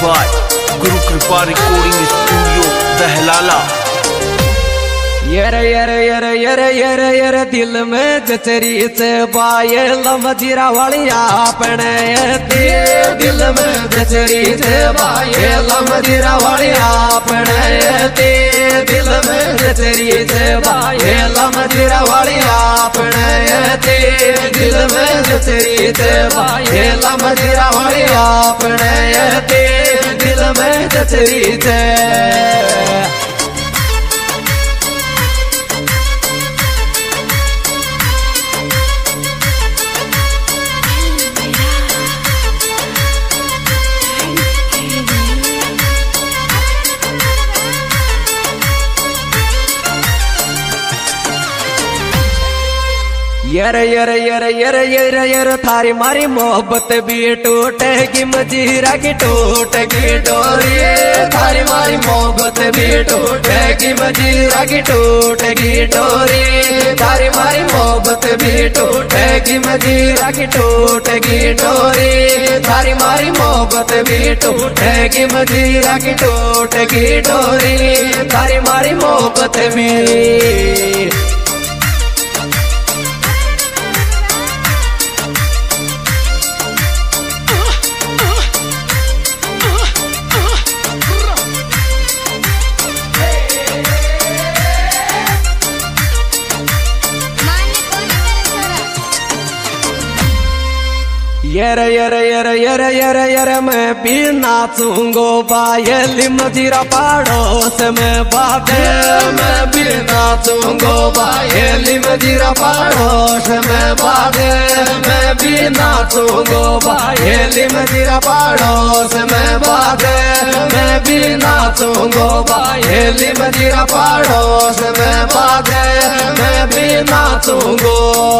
Bye Guru Kripa recording studio दहलाला। यर यर यर यर यर यर दिल में जचरी से बाये लमजीरा वालिया अपने दिल में जचरी से बाये लमजीरा वालिया अपने दिल में जचरी से बाये लमजीरा वालिया अपने दिल में जचरी से बाये लमजीरा वालिया अपने दिल में जचरी से। यर यर यर यर यर यर थारी मारी मोहब्बत भी टूटेगी मजीरा की टूटेगी डोरी। थारी मारी मोहब्बत भी टूटेगी मजीरा की टूटेगी डोरी। थारी मारी मोहब्बत भी टूटेगी मजीरा की टूटेगी डोरी। थारी मारी मोहब्बत भी टूटेगी मजीरा की टूटेगी डोरी। थारी मारी मोहब्बत भी। यर यर यर यर यर यर मैं भी नाचूंगो बायली मजीरा पड़ोस में बाबे। मैं भी नाचूंगो बायली मजीरा पड़ोस में बाबे। मैं भी नाचूंगो बायली मजीरा पड़ोस में बाबे। मैं भी नाचूंगो बायली मजीरा पड़ोस में बाबे। मैं भी नाचूंगो।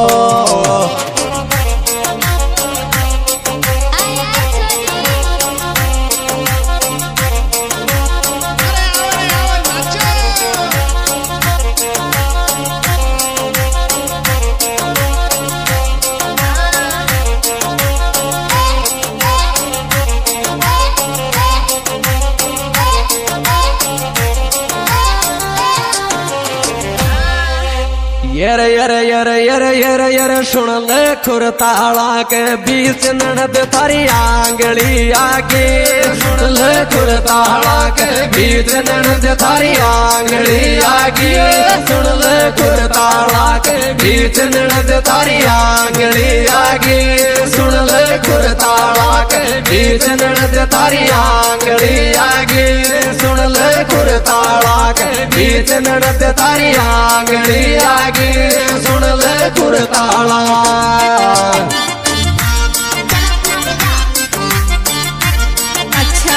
यर यर यर यर यर यर सुन ले खुरताला के बीच ननद थारी आंगली आगे। सुन ले खुरताला के बीच ननद थारी आंगली आगे। सुन ले खुरताला के बीच ननद थारी आंगली आगे। सुन ले खुरताला के बीच ननद थारी आंगली आगे। सुन ले खुरताला के बीच ननद थारी आंगली आगे। सुन ले खुरताला। अच्छा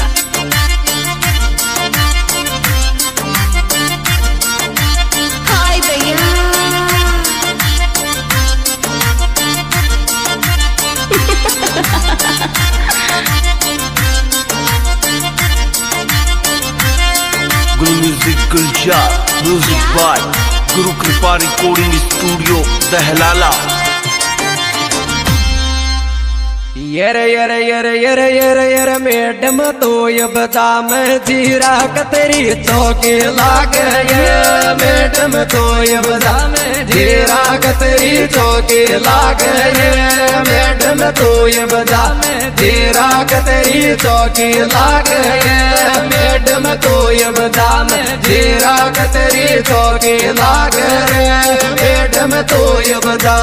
हाय भैया गुरु music Gulzar music by Guru Kripa recording studio दहलाला। यर यर यर यर यर यर मैडम तो ये बता मैं जीरा कतरी चौकी लागे। मैडम तो ये बता मैं जीरा कतरी चौकी लागे। मैडम तो ये बता मैं जीरा कतरी चौकी लागे। मैडम तो ये बता मैं जीरा कतरी चौकी लागे। मैडम तो ये बता।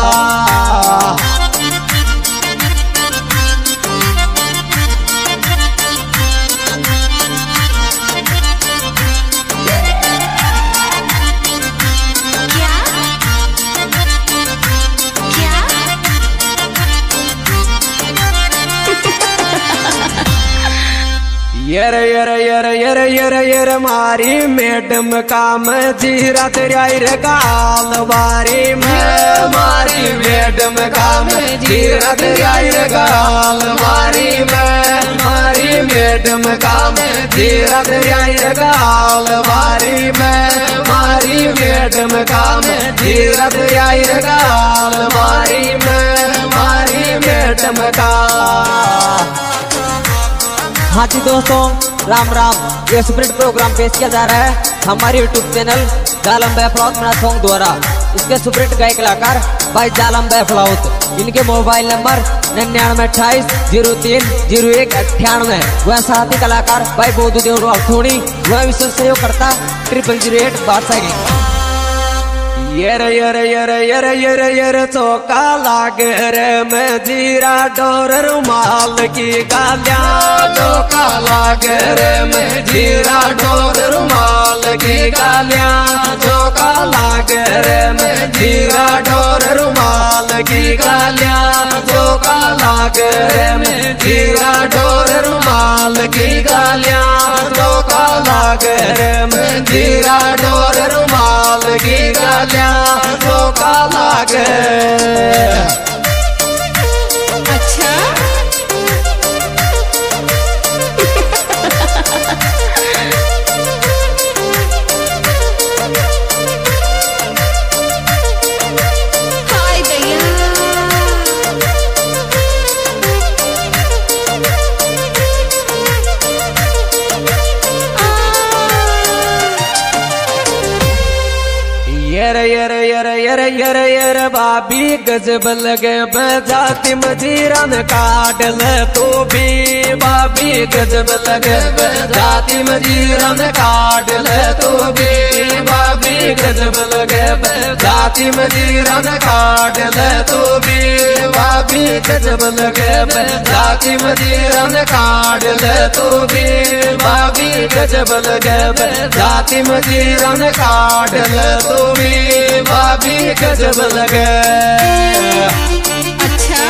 यर यर यर यर यर यर मारी मैडम का मैं जीरा तेरा गाल वारी में। मारी मैडम का मैं जीरा तेरा गाल वारी में। मारी मैडम का मैं जीरा तेरा गाल वारी में। मारी मैडम का मैं जीरा तेरा गाल वारी में। मारी मैडम का। हाँ जी दोस्तों, राम राम। ये स्प्रिट प्रोग्राम पेश किया जा रहा है हमारे यूट्यूब चैनल जालम बैफलाउत मेरा सॉन्ग द्वारा। इसके सुप्रीत गायक कलाकार भाई जालम बैफलाउत। इनके मोबाइल नंबर 9928030198। वह साथी कलाकार भाई बोधदेव राठौड़ी। वह विशेष सहयोग करता 0008 बादशाह। यर यर यर यर यर यर चौका लागे रे मैं जीरा डोर रुमाल की गालिया। चौका लागे रे मैं जीरा डोर रुमाल की गालिया। चौका लागे रे मैं जीरा डोर रुमाल की गालिया। चौका लागे रे मैं जीरा डोर रुमाल की गालिया। चौका लागे रे मैं जीरा डोर रुमाल की गालिया। धोखा लागे। अच्छा हाय दैया। यर यर यर यर यर यर बाबी गजब लगे बजाती मजीरा ने काट ले तू भी। बाबी गजब लगे बजाती मजीरा ने काट ले तू भी। बाबी गजब लगे बजाती मजीरा ने काट ले तू भी। बाबी गजब लगे बजाती मजीरा ने काट ले तू भी। बाबी गजब लगे बजाती मजीरा ने काट ले तू भी। भाभी गजब लगे। अच्छा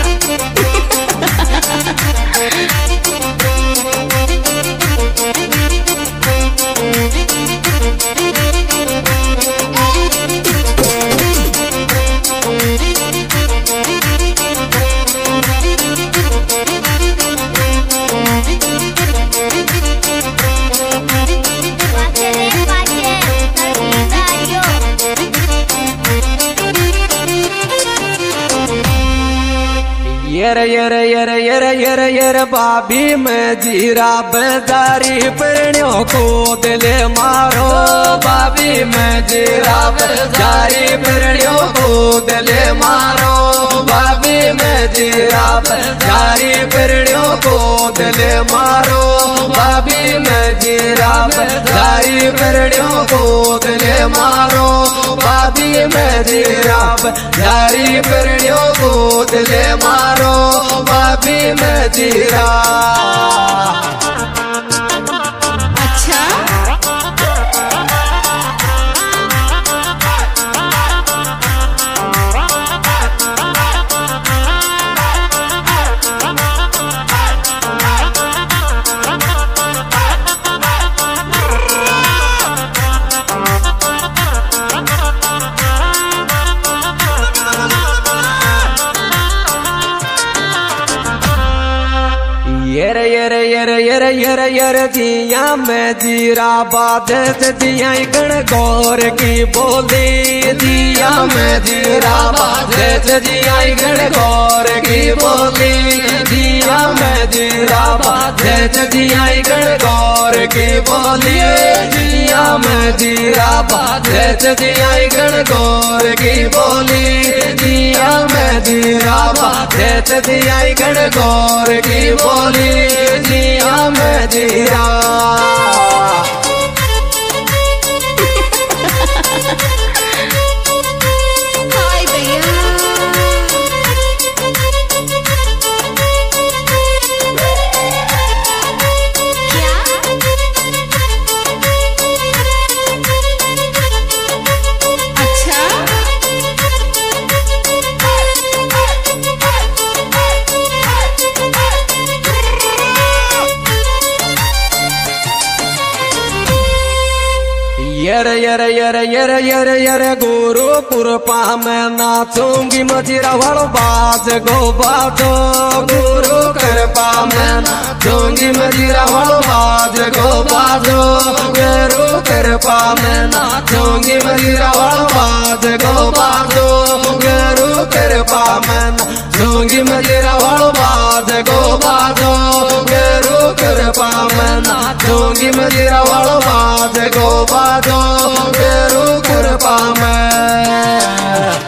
यर यर यर यर यर यर बाबी में जीरा बेदारी प्रणियों को दिले मारो। बाबी में जीरा बेदारी प्रणियों को दिले मारो। बाबी में जीरा बेदारी प्रणियों को दिले मारो। बाबी में जीरा बेदारी प्रणियों को दिले मारो। बाबी में जीरा बेदारी प्रणियों को दिले मारो। बाबी में जीरा। अच्छा यर यर यर यर यर यर जिया में जीरा बादत जिया गण गौर की बोली। जिया में जीरा बादत जिया गण गौर की बोली। जिया में जीरा बादत जिया गण गौर की बोली। जिया में जीरा बादत जिया गण गौर की बोली। जिया में जीरा बादत जिया गण गौर की बोली। जिया में जीरा। हाय दैया। क्या अच्छा यर यर यर यर यर यर गुरु कृपा में नाचूंगी मजीरा वालों बाज गो बाजो। गुरु कृपा में नाचूंगी मजीरा वालों बाज गो बाजो। गुरु कृपा में नाचूंगी मजीरा वालों बाज गो बाजो। गुरु कृपा में नाचूंगी मजीरा वालों बाज गो बाजो। गुरु खुरपा में नाचूंगी मजीरा वालों बाज गो बाजो गेरू खुरपा में।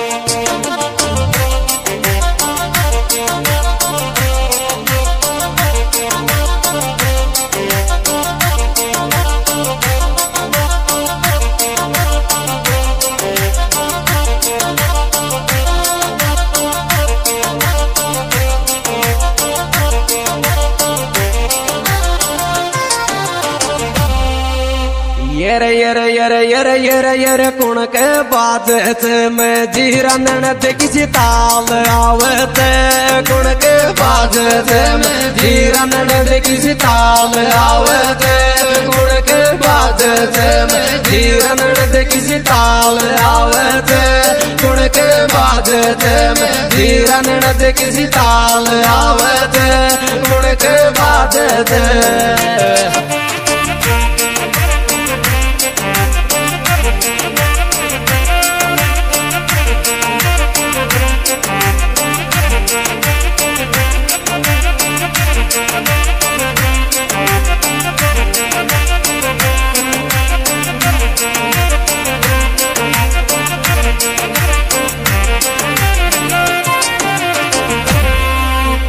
येरे येरे येरे येरे येरे येरे कुण के बाजत में जीरा ननद किसी ताल आवते कुण के बाजत में जीरा ननद किसी ताल आवते कुण के बाजत में जीरा ननद किसी ताल आवते कुण के बाजत में जीरा ननद किसी ताल आवते कुण के बाजत